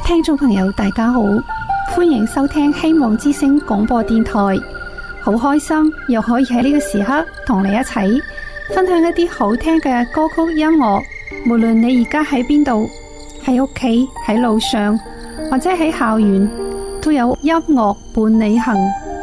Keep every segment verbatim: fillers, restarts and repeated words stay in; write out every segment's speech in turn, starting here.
聽眾朋友大家好，歡迎收聽希望之聲廣播電台。好開心又可以喺呢個時刻同你一齊分享一啲好聽嘅歌曲音樂。無論你而家喺邊度，喺屋企、喺路上或者喺校園，都有音樂伴你行。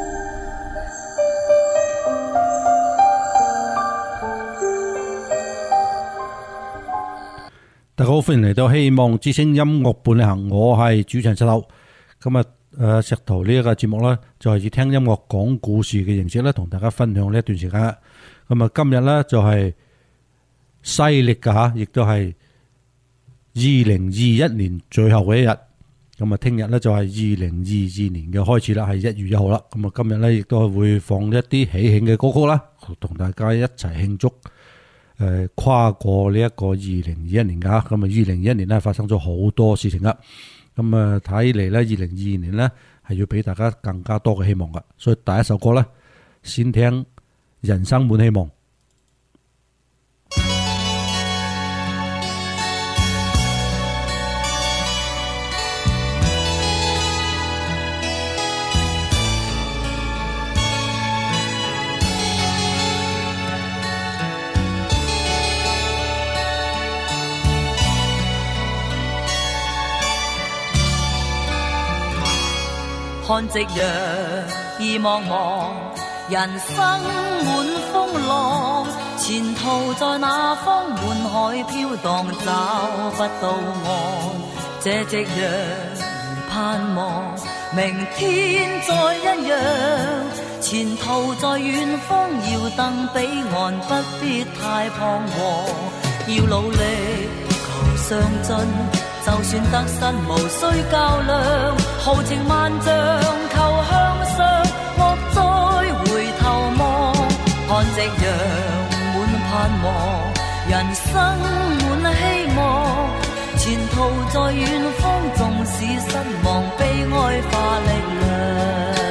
大家好，歡迎嚟到希望之聲音樂伴你行，我係主持人石頭。今日誒石頭呢一個節目咧，就係以聽音樂講故事嘅形式咧，同大家分享呢一段時間。咁啊，今日咧就係西曆嘅吓，亦都係二零二一年最後嘅一日。咁啊，聽日咧就係二零二二年嘅開始啦，係一月一號啦。咁啊，今日咧亦都係會放一啲喜慶嘅歌曲啦，同大家一齊慶祝。誒，跨過呢一個二零二一年噶，咁啊，二零二一年咧發生咗好多事情啦，咁啊睇嚟咧，二零二二年咧係要俾大家更加多嘅希望噶，所以第一首歌咧，先聽《人生滿希望》。 看夕陽意茫茫，人生滿風浪，前途在那方，滿海飄蕩，找不到岸。這夕陽如盼望，明天再一樣，前途在遠方，要登彼岸，不必太彷徨，要努力求上進。就算得失無需較量，豪情萬丈求向上，莫再回頭望。看夕陽滿盼望，人生滿希望，前途在遠方，縱使失望悲哀化力量。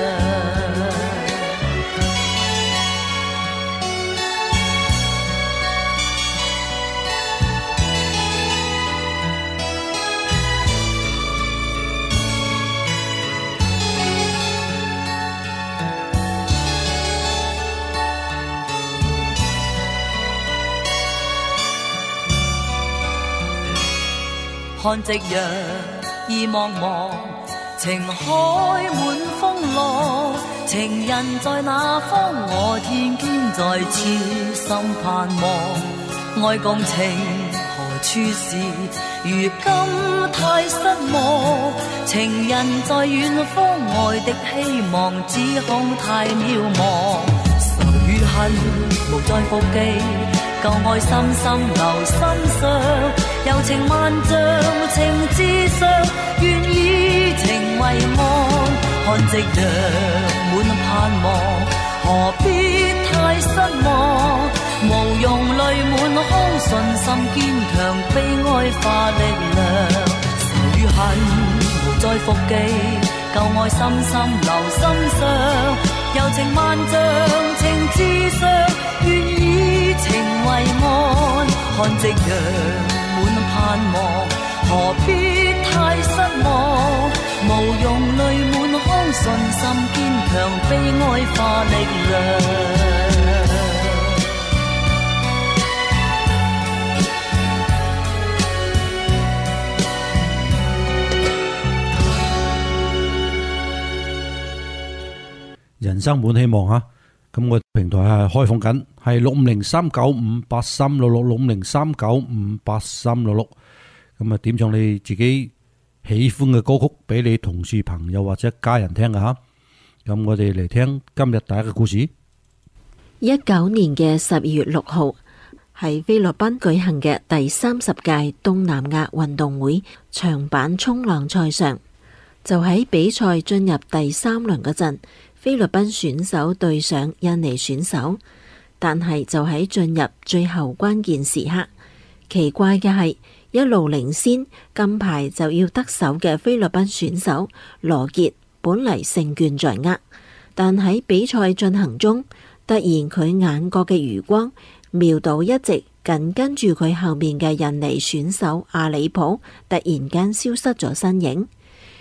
看夕陽意茫茫，情海滿風浪，情人在哪方，我天天在痴心盼望。愛共情何處是，如今太失望，情人在遠方，愛的希望只恐太渺茫。仇與恨無再復記，舊愛深深留心上，柔情萬丈情至上，願以情為岸。看夕陽滿盼望，何必太失望，無用淚滿腔，信心堅強，悲哀化力量。仇與恨無再復記，舊愛深深留心上，柔情萬丈情至上，願以情為岸。看夕陽滿盼望，何必太失望，無用淚滿腔，信心堅強，悲哀化力量。 人生滿希望吓，咁我平台係開放緊，係六五零三九五八三六六六五零三九五八三六六，咁啊點唱你自己喜歡嘅歌曲俾你同事朋友或者家人聽噶吓。咁我哋嚟聽今日第一個故事。 一九年嘅十二月六號喺菲律賓舉行嘅第三十屆東南亞運動會長板衝浪賽上，就喺比賽進入第三輪嗰陣，菲律賓選手對上印尼選手，但係就喺進入最後關鍵時刻，奇怪嘅係一路領先金牌就要得手嘅菲律賓選手羅傑，本嚟勝券在握，但喺比賽進行中，突然佢眼角嘅餘光瞄到一直緊跟住佢後面嘅印尼選手阿里普，突然間消失咗身影。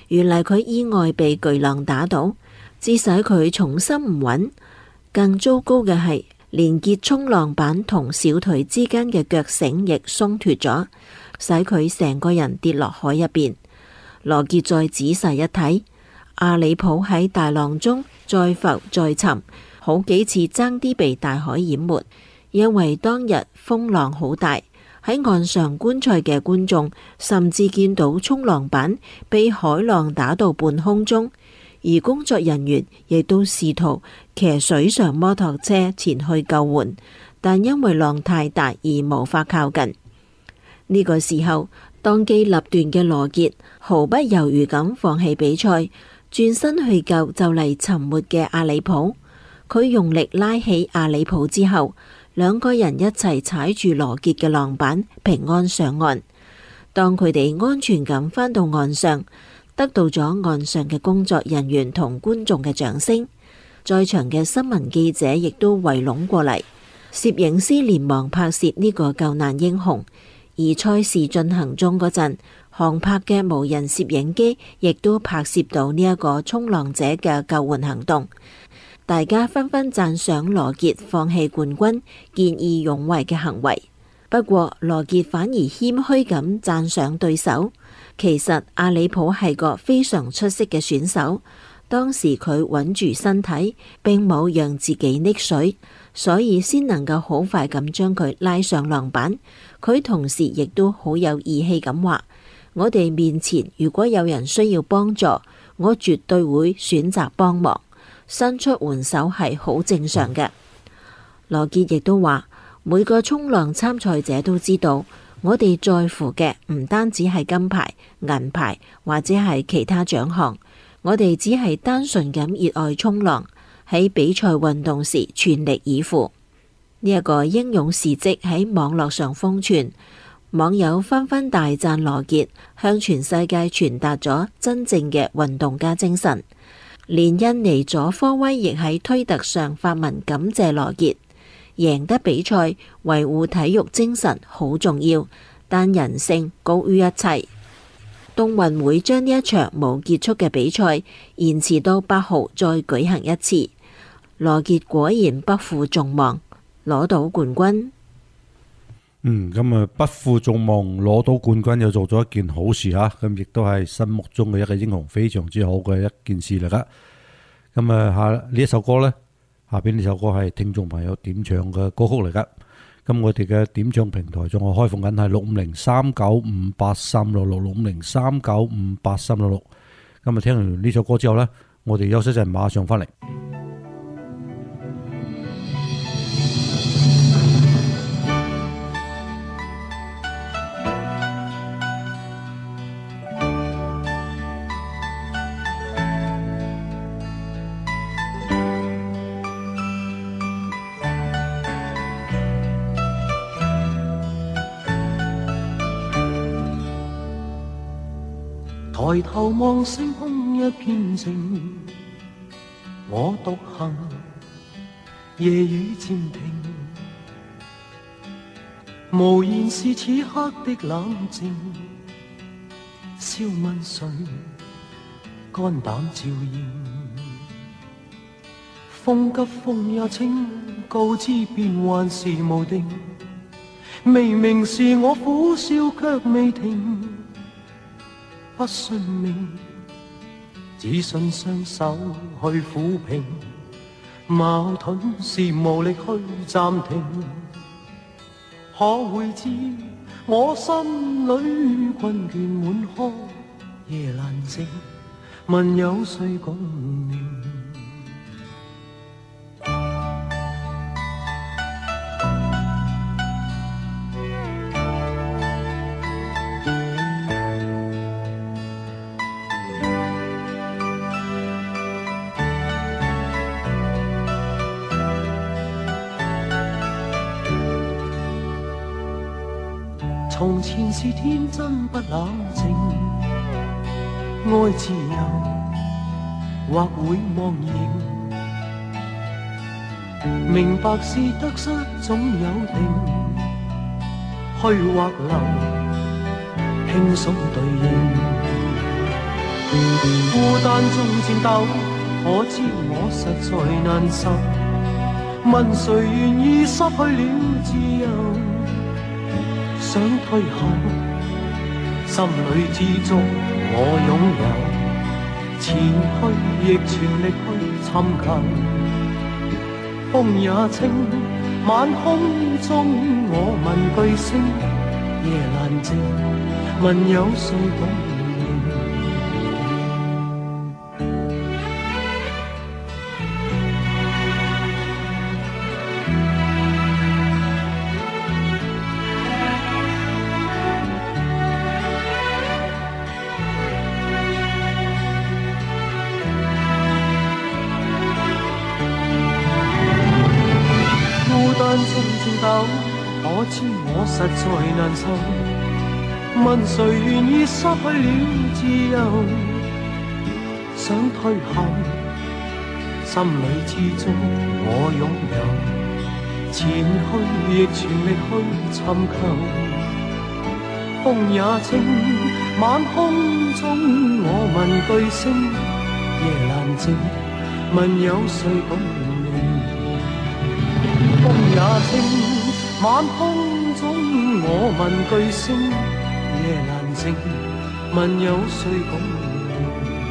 原來佢意外被巨浪打倒，致使佢重心唔穩。更糟糕嘅係，連結衝浪板同小腿之間嘅腳繩亦鬆脫咗，使佢成個人跌落海入邊。羅傑再仔細一睇，阿里普喺大浪中再浮再沉，好幾次爭啲被大海淹沒。因為當日風浪好大，喺岸上觀賽嘅觀眾甚至見到衝浪板被海浪打到半空中。而工作人員亦都試圖騎水上摩托車前去救援，但因為浪太大而無法靠近。呢個時候，當機立斷嘅羅傑毫不猶豫咁放棄比賽，轉身去救就嚟沉沒嘅阿里普。佢用力拉起阿里普之後，兩個人一齊踩住羅傑嘅浪板，平安上岸。當佢哋安全咁返到岸上，得到咗岸上嘅工作人員同觀眾嘅掌聲，在場嘅新聞記者亦都圍攏過嚟，攝影師連忙拍攝呢個救難英雄。而賽事進行中嗰陣，航拍嘅無人攝影機亦都拍攝到呢一個衝浪者嘅救援行動。大家紛紛讚賞羅傑放棄冠軍、見義勇為嘅行為。不過羅傑反而謙虛咁讚賞對手。其實阿里普係個非常出色嘅選手，當時佢穩住身體，並冇讓自己溺水，所以先能夠好快咁將佢拉上浪板。佢同時亦都好有義氣咁話：我哋面前如果有人需要幫助，我絕對會選擇幫忙，伸出援手係好正常嘅。羅傑亦都話：每個衝浪參賽者都知道，我哋在乎嘅唔單止係金牌、銀牌或者係其他獎項，我哋只係單純咁熱愛衝浪，喺比賽運動時全力以赴。呢一個英勇事蹟喺網絡上瘋傳，網友紛紛大讚羅傑，向全世界傳達咗真正嘅運動家精神。連印尼佐科威亦喺推特上發文感謝羅傑。贏得比賽，維護體育精神好重要，但人性高於一切。冬運會將呢一場冇結束嘅比賽延遲到八號再舉行一次。羅傑果然不負眾望，攞到冠軍。 嗯，咁啊不負眾望攞到冠軍又做咗一件好事吓，咁亦都係心目中嘅一個英雄，非常之好嘅一件事嚟噶。咁啊下呢一首歌呢，下邊呢首歌係聽眾朋友點唱嘅歌曲嚟噶。咁我哋嘅點唱平台仲係開放緊，係六五零三九五八三六六六五零三九五八三六六。咁啊聽完呢首歌之後呢，我哋休息一陣，馬上翻嚟。 抬頭望星空一片靜，我獨行，夜雨漸停，無言是此刻的冷靜。笑問誰，肝膽照應，風急風也清，告知變幻是無定。明明是我苦笑卻未停，不信命，只信雙手去撫平，矛盾是無力去暫停。可會知我心裏困倦滿腔，夜闌靜，問有誰共鳴？從前是天真不冷靜，愛自由或會忘形，明白是得失總有定，去或留輕鬆對應。 孤單中戰鬥，可知我實在難受。問誰願意失去了自由？想退後，心裏知足我擁有。前去亦全力去尋求。風也清，晚空中我問句星，夜闌靜，問有誰懂？可知我實在難受，問誰願意失去了自由？想退後，心裏知足我擁有，前去亦全力去尋求。風也清，晚空中我問句星，夜闌靜，問有誰懂明？風也清，晚空中我問句星，夜闌靜，問有誰懂明？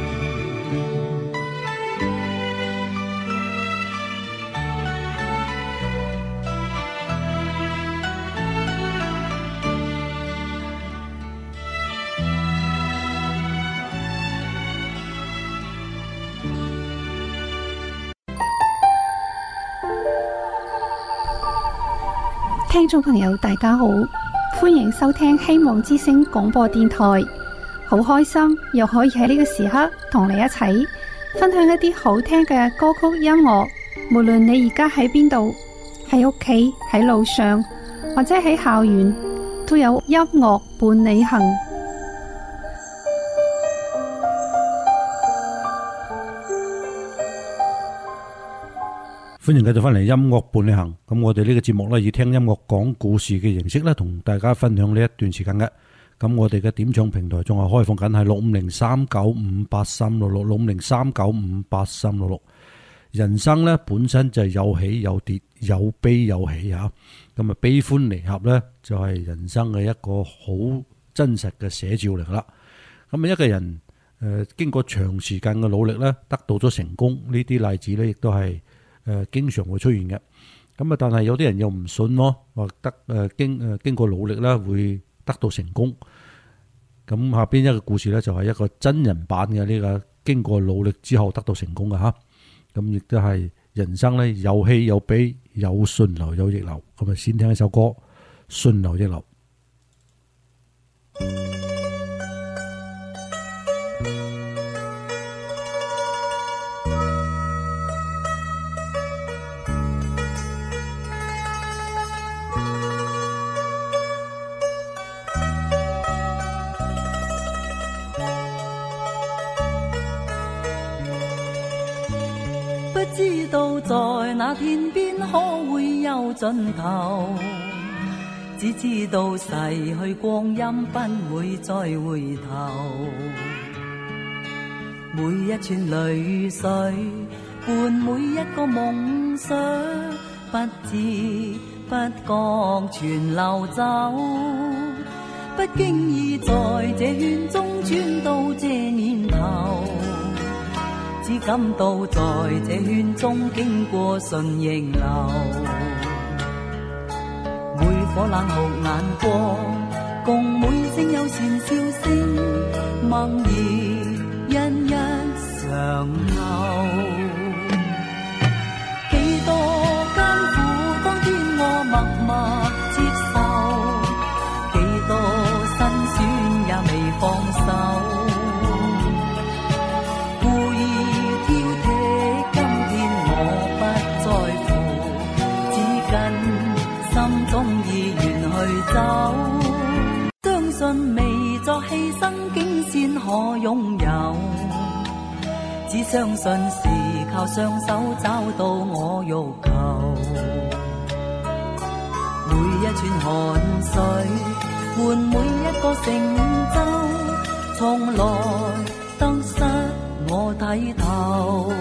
聽眾朋友大家好，歡迎收聽希望之聲廣播電台。好開心又可以喺呢個時刻同你一齊分享一啲好聽嘅歌曲音樂。無論你而家喺邊度，喺屋企、喺路上或者喺校園，都有音樂伴你行。 歡迎繼續翻嚟音樂伴你行。咁我哋呢個節目呢，以聽音樂講故事嘅形式呢，同大家分享呢一段時間嘅。咁我哋嘅點唱平台仲係開放緊，係六五零三九五八三六六，六五零三九五八三六六。人生呢本身就係有起有跌，有悲有喜吓。咁啊，悲歡離合呢，就係人生嘅一個好真實嘅寫照嚟啦。咁啊，一個人誒經過長時間嘅努力呢，得到咗成功，呢啲例子呢，亦都係。誒、呃，經常會出現嘅，咁啊，但係有啲人又唔信咯，話得誒、呃、經誒、呃、經過努力啦，會得到成功。咁下邊一個故事咧，就係、是、一個真人版嘅呢個經過努力之後得到成功嘅吓。咁亦都係人生咧，有喜有悲，有順流有逆流。咁啊，先聽一首歌《順流逆流》。 不知道在那天邊可會有盡頭，只知道逝去光陰不會再回頭。每一串淚水伴每一個夢想，不知不覺全流走。不經意在這圈中轉到這年頭，只感到在這圈中經過順逆流，每顆冷酷眼光，共每聲友善笑聲，默然一一常留。幾多艱苦當天我默默接受，幾多辛酸也未放手。相信未作犧牲，竟先可擁有。只相信是靠雙手找到我欲求。每一串汗水換每一個成就，從來得失我睇透。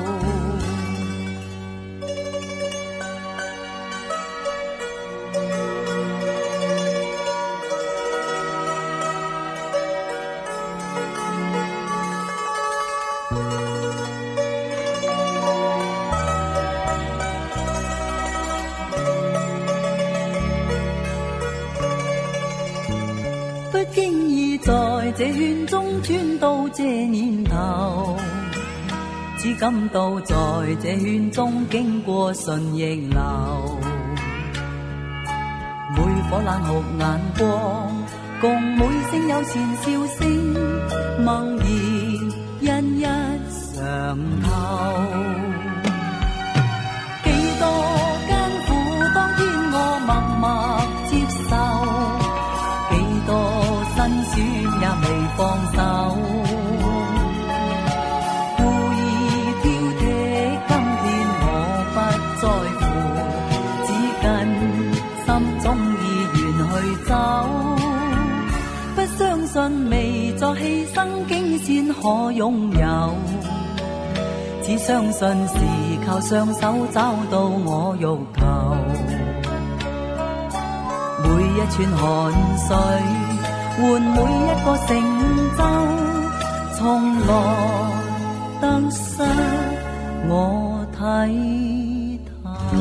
不經意在這圈中穿到這年頭，只感到在這圈中經過順逆流，每顆冷酷眼光，共每聲友善笑聲，默然一一嘗透。幾多艱苦，當天我默默接受。也未放手，故意挑剔，今天我不在乎，只跟心中意願去走。不相信未作犧牲，竟先可擁有，只相信是靠雙手找到我欲求。每一串汗水換每一個成就，從來得失我睇透。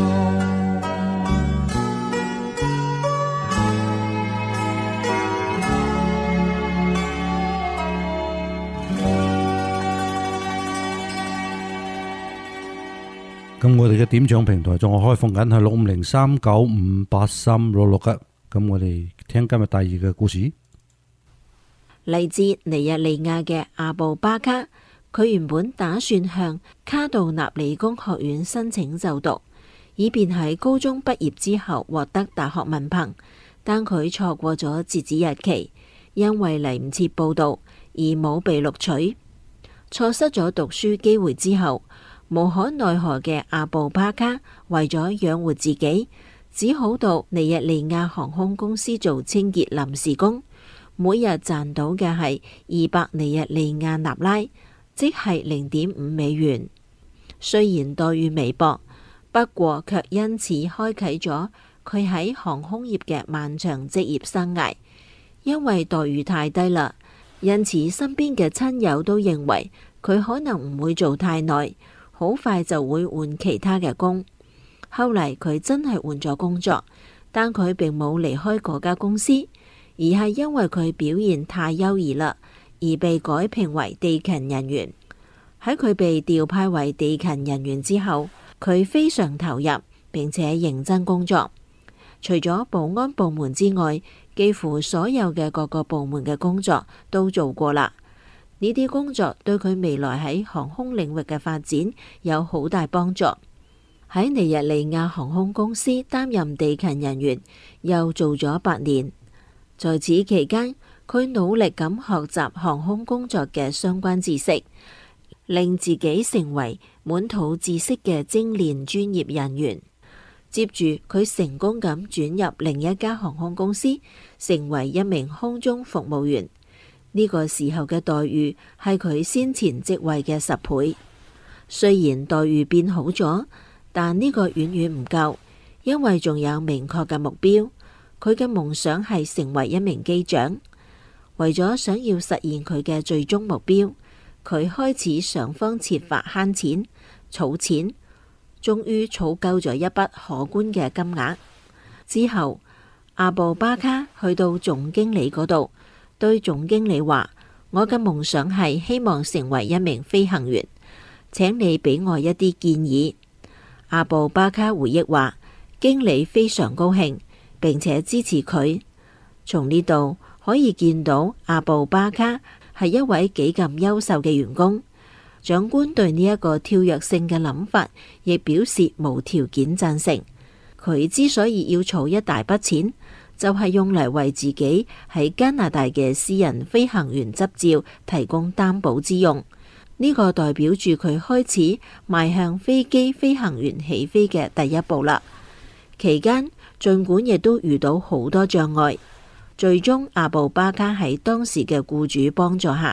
咁我哋嘅點唱平台仲係開放緊，係六五零三九五八三六六嘅。咁我哋聽今日第二個故事。 嚟自尼日利亞嘅阿布巴卡，佢原本打算向卡杜納理工學院申請就讀，以便喺高中畢業之後獲得大學文憑，但佢錯過咗截止日期，因為嚟唔切報到而冇被錄取，錯失咗讀書機會之後，無可奈何嘅阿布巴卡為咗養活自己，只好到尼日利亞航空公司做清潔臨時工。每日賺到嘅係二百尼日利亞納拉，即係零點五美元。雖然待遇微薄，不過卻因此開啟咗佢喺航空業嘅漫長職業生涯。因為待遇太低啦，因此身邊嘅親友都認為佢可能唔會做太耐，好快就會換其他嘅工。後嚟佢真係換咗工作，但佢並冇離開嗰家公司，而係因為佢表現太優異啦，而被改評為地勤人員。喺佢被調派為地勤人員之後，佢非常投入並且認真工作。除咗保安部門之外，幾乎所有嘅各個部門嘅工作都做過啦。呢啲工作對佢未來喺航空領域嘅發展有好大幫助。喺尼日利亞航空公司擔任地勤人員，又做咗八年。在此期間，佢努力咁學習航空工作嘅相關知識，令自己成為滿肚知識嘅精練專業人員。接住，佢成功咁轉入另一家航空公司，成為一名空中服務員。呢個時候嘅待遇係佢先前職位嘅十倍。雖然待遇變好咗，但呢個遠遠唔夠，因為仲有明確嘅目標。佢嘅夢想係成為一名機長。為咗想要實現佢嘅最終目標，佢開始想方設法慳錢、儲錢，終於儲夠咗一筆可觀嘅金額。之後，阿布巴卡去到總經理嗰度，對總經理話：我嘅夢想係希望成為一名飛行員，請你俾我一啲建議。阿布巴卡回憶話：經理非常高興，並且支持佢。從呢度可以見到阿布巴卡係一位幾咁優秀嘅員工。長官對呢一個跳躍性嘅諗法亦表示無條件贊成。佢之所以要儲一大筆錢，就係用嚟為自己喺加拿大嘅私人飛行員執照提供擔保之用。呢個代表住佢開始邁向飛機飛行員起飛嘅第一步啦。期間儘管亦都遇到好多障礙，最終阿布巴卡喺當時嘅僱主幫助下，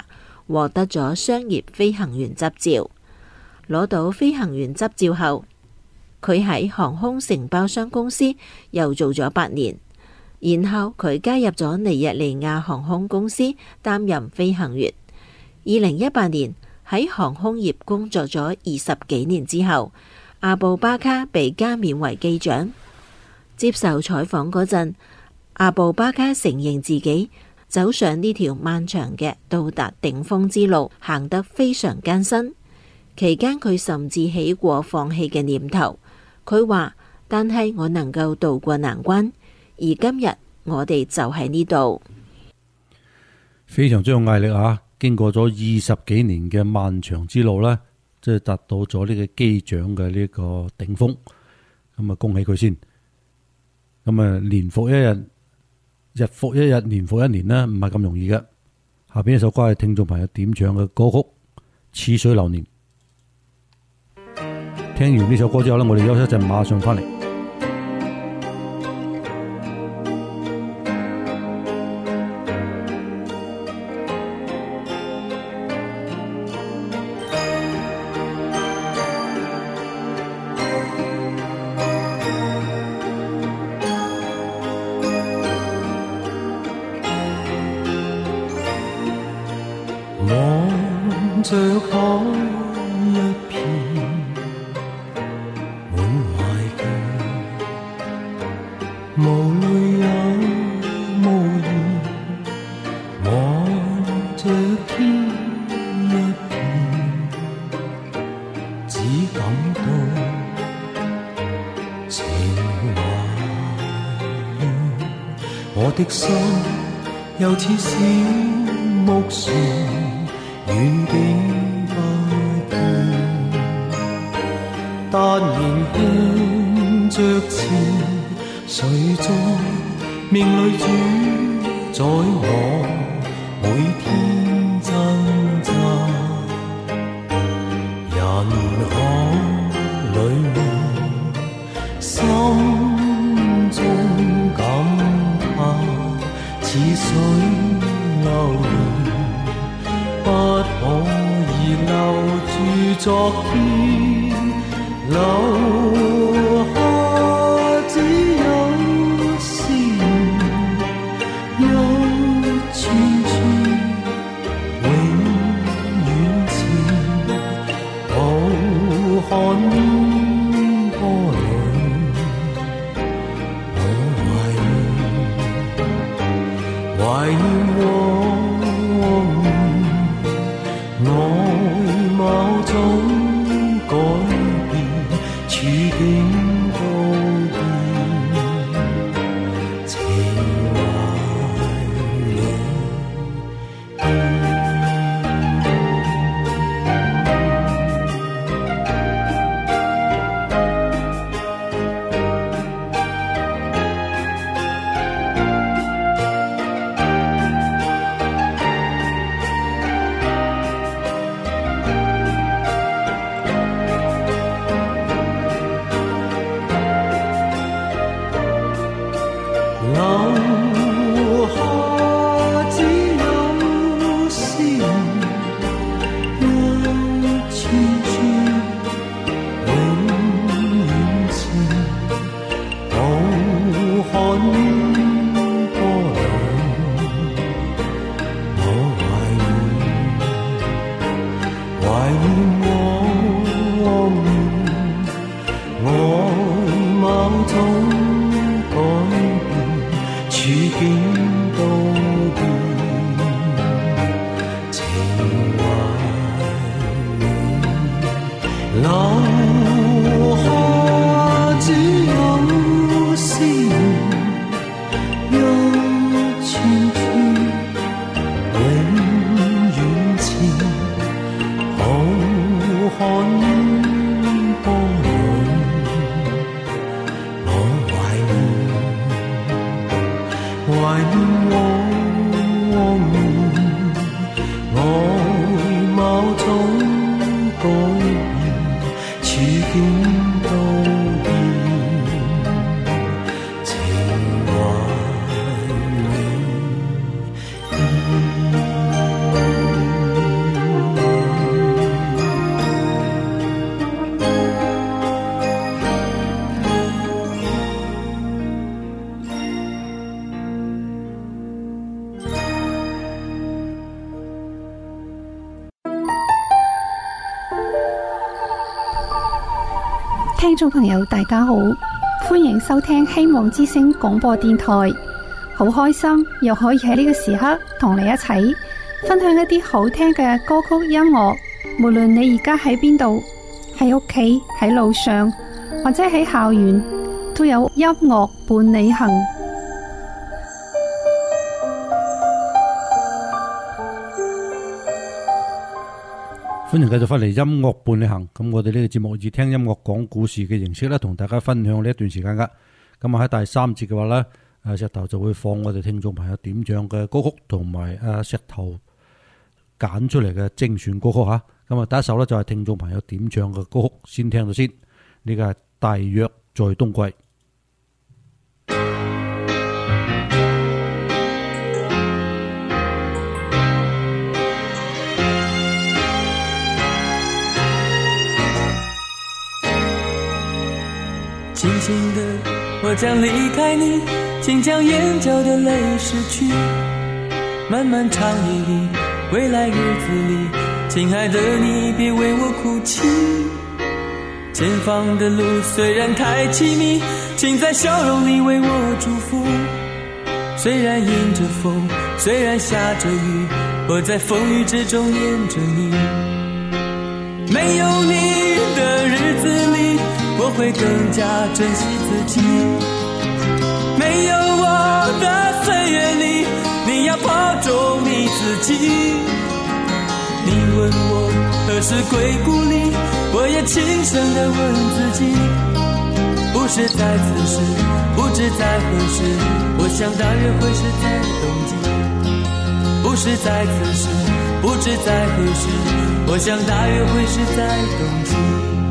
獲得咗商業飛行員執照。攞到飛行員執照後，佢喺航空承包商公司又做咗八年，然後佢加入咗尼日利亞航空公司擔任飛行員。二零一八年喺航空業工作咗二十幾年之後，阿布巴卡被加冕為機長。接受採訪嗰陣，阿布巴卡承認自己走上呢條漫長嘅到達頂峰之路，行得非常艱辛。期間佢甚至起過放棄嘅念頭。佢話：但係我能夠渡過難關，而今日我哋就喺呢度。 非常之有毅力啊！經過咗二十幾年嘅漫長之路呢，即係達到咗呢個機長嘅呢個頂峰。咁啊，恭喜佢先。咁啊，年復一日，日復一日，年復一年呢，唔係咁容易嘅。下邊一首歌係聽眾朋友點唱嘅歌曲《似水流年》。聽完呢首歌之後呢，我哋休息一陣，馬上翻嚟。 望着海一片滿懷倦，無淚也無言，望着天一片，只感到情懷。我的心又似小木船，遠景不見，但仍向着前，誰在命裏主宰我每天掙扎？人海裏心中感嘆，似水流年，不可以留住昨天，留下只有思念，一串串永遠前，浩瀚波瀾，我懷念，懷念往年，外貌總改變，處境都變，情懷裏變。 聽眾朋友大家好，歡迎收聽希望之聲廣播電台。好開心又可以喺呢個時刻同你一齊分享一啲好聽嘅歌曲音樂。無論你而家喺邊度，喺屋企、喺路上或者喺校園，都有音樂伴你行。 歡迎繼續翻嚟音樂伴你行。咁我哋呢個節目以聽音樂講故事嘅形式咧，同大家分享呢一段時間噶。咁啊喺第三節嘅話咧，誒石頭就會放我哋聽眾朋友點唱嘅歌曲，同埋誒石頭揀出嚟嘅精選歌曲吓。咁啊第一首咧就係聽眾朋友點唱嘅歌曲，先聽到先。呢個係大約在冬季。 轻轻的我将离开你，请将眼角的泪拭去。漫漫长夜里，未来日子里，亲爱的你别为我哭泣。前方的路虽然太凄迷，请在笑容里为我祝福。虽然迎着风，虽然下着雨，我在风雨之中念着你。没有你的日子里，我会更加珍惜自己。没有我的岁月里，你要保重你自己。你问我何时归故里，我也轻声地问自己。不是在此时，不知在何时，我想大约会是在冬季。不是在此时，不知在何时，我想大约会是在冬季。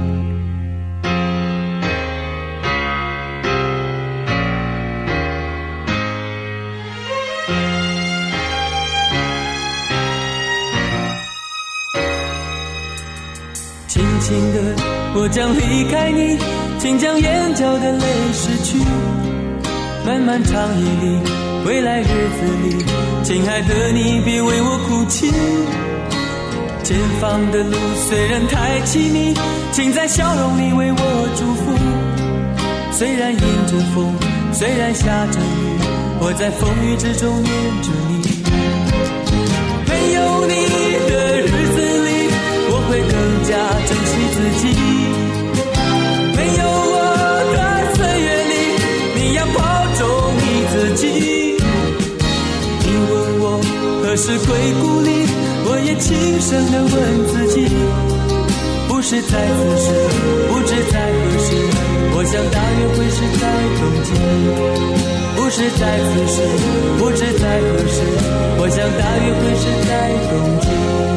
轻轻的我将离开你，请将眼角的泪拭去。漫漫长夜里，未来日子里，亲爱的你别为我哭泣。前方的路虽然太凄迷，请在笑容里为我祝福。虽然迎着风，虽然下着雨，我在风雨之中念着你。没有你的日子里，我会更加珍惜自己。没有我的岁月里，你要保重你自己。你问我何时归故里，我也轻声地问自己。不是在此时，不知在何时，我想大约会是在冬季。不是在此时，不知在何时，我想大约会是在冬季。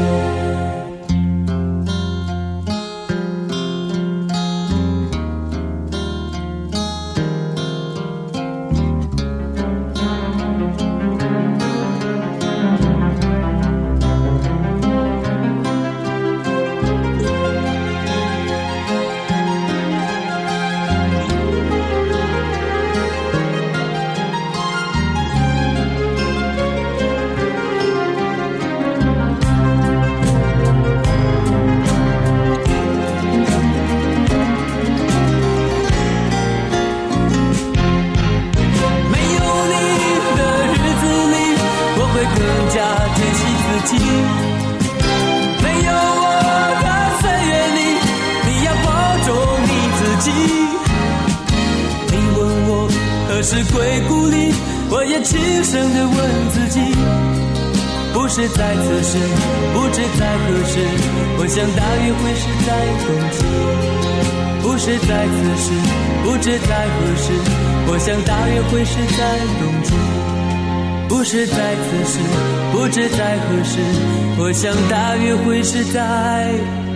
何时归故里，我也轻声地问自己。不是在此时，不知在何时，我想大约会是在冬季。不是在此时，不知在何时，我想大约会是在冬季。不是在此时，不知在何时，我想大约会是在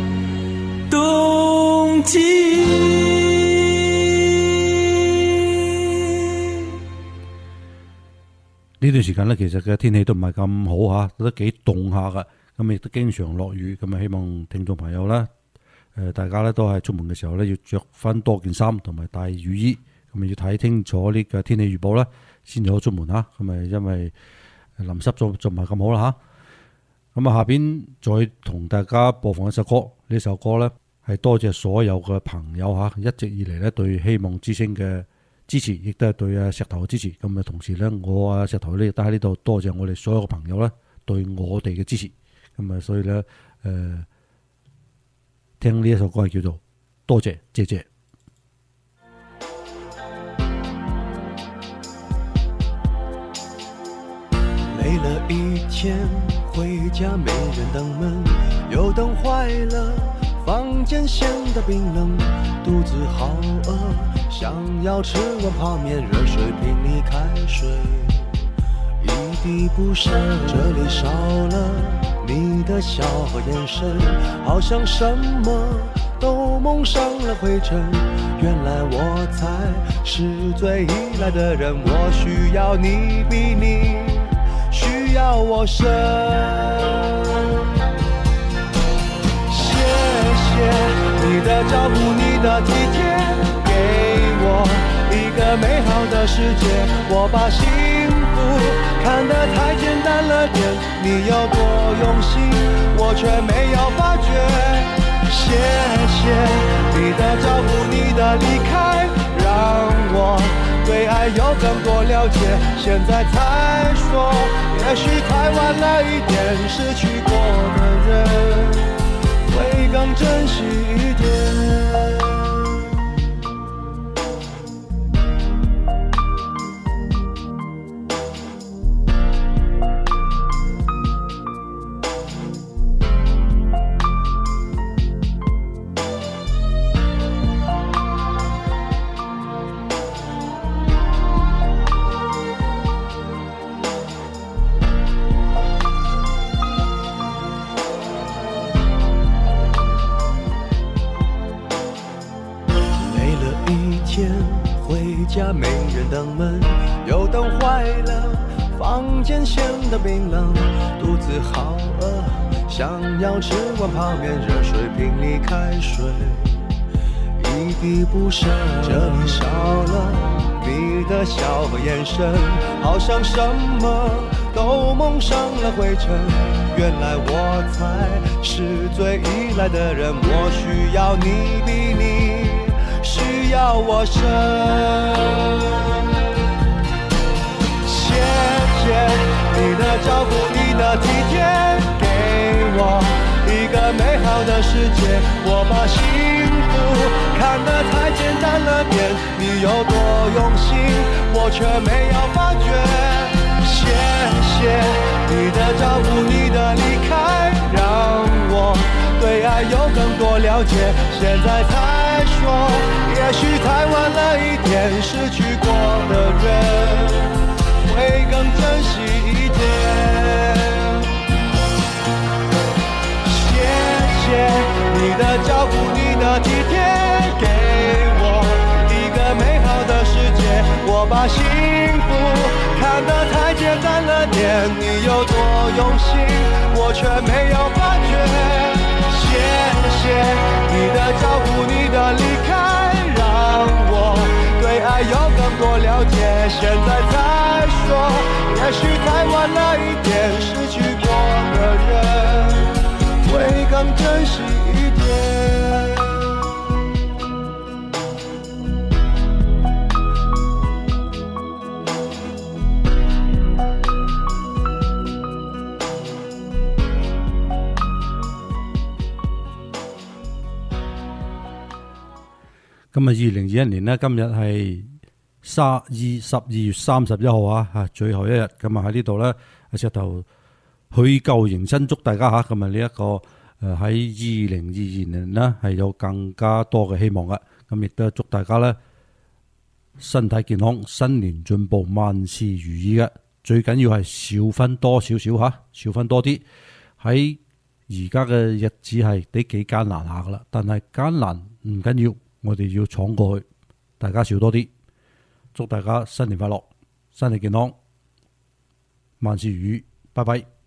冬季。 呢段時間咧，其實嘅天氣都唔係咁好嚇，都幾凍下噶，咁亦都經常落雨，咁啊希望聽眾朋友啦，誒大家咧都係出門嘅時候咧要着翻多件衫，同埋帶雨衣，咁啊要睇清楚呢個天氣預報啦，先至可以出門嚇，咁啊因為淋濕咗就唔係咁好啦嚇。咁啊下邊再同大家播放一首歌，呢首歌咧係多謝所有嘅朋友嚇，一直以嚟咧對希望之聲嘅支持，亦都係對阿石頭嘅支持。咁啊，同時咧，我阿石頭咧亦都喺呢度多謝我哋所有嘅朋友咧對我哋嘅支持。咁啊，所以咧誒、呃，聽呢一首歌係叫做《多謝謝謝》。 累了一天回家没人登门，油灯坏了，房间显得冰冷，肚子好饿，想要吃碗泡面，热水瓶里开水一滴不剩，这里少了你的笑和眼神，好像什么都蒙上了灰尘，原来我才是最依赖的人，我需要你比你需要我深。谢谢你的照顾，你的体贴，给我一个美好的世界。我把幸福看得太简单了点，你有多用心，我却没有发觉。谢谢你的照顾，你的离开，让我对爱有更多了解，现在才说，也许太晚了一点，失去过的人会更珍惜一点。家没人登门，油灯坏了，房间显得冰冷，肚子好饿，想要吃碗泡面，热水瓶里开水一滴不剩，这里少了你的笑和眼神，好像什么都蒙上了灰尘，原来我才是最依赖的人，我需要你比你需要我深。谢谢你的照顾，你的体贴，给我一个美好的世界。我把幸福看得太简单了点，你有多用心，我却没有发觉。谢谢你的照顾，你的离开，让我对爱有更多了解，现在才说，也许太晚了一点，失去过的人会更珍惜一点。谢谢你的照顾，你的体贴，给我一个美好的世界。我把幸福看得太简单了点，你有多用心，我却没有发觉。谢谢你的照顾，你的离开，让我对爱有更多了解，现在才说，也许太晚了一点，失去过的人会更珍惜一点。 咁啊，二零二一年呢，今日係三二十二月三十一號啊，嚇最後一日。咁啊喺呢度咧，阿石頭許舊迎新，祝大家嚇咁啊呢一個誒喺二零二二年呢係有更加多嘅希望嘅。咁亦都祝大家咧身體健康，新年進步，萬事如意嘅。最緊要係少分多少少嚇，少分多啲。喺而家嘅日子係都幾艱難下噶啦，但係艱難唔緊要。我哋要闖過去，大家少多啲。祝大家新年快樂，身體健康，萬事如意，拜拜。